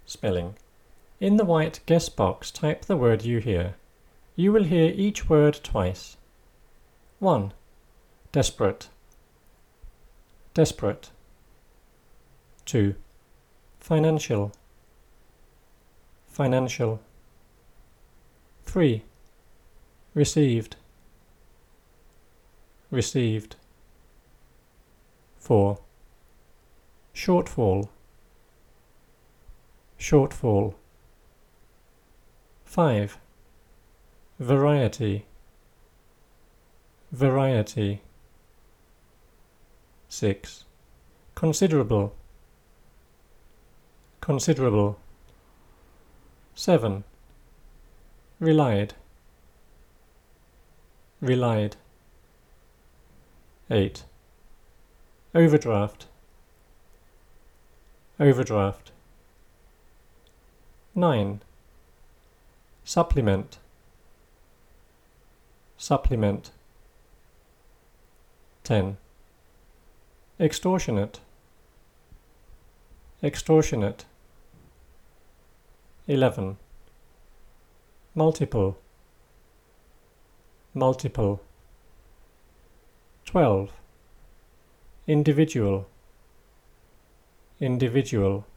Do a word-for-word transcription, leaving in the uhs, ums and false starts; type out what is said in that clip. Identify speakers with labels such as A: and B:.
A: Spelling. In the white guess box, type the word you hear. You will hear each word twice. one. Desperate. Desperate. two. Financial. Financial. three. Received. Received. four. Shortfall. Shortfall. five. Variety. Variety. six. Considerable. Considerable. seven. Relied. Relied. eight. Overdraft. Overdraft. nine. Supplement. Supplement. ten. Extortionate. Extortionate. eleven. Multiple. Multiple. twelve. Individual. Individual.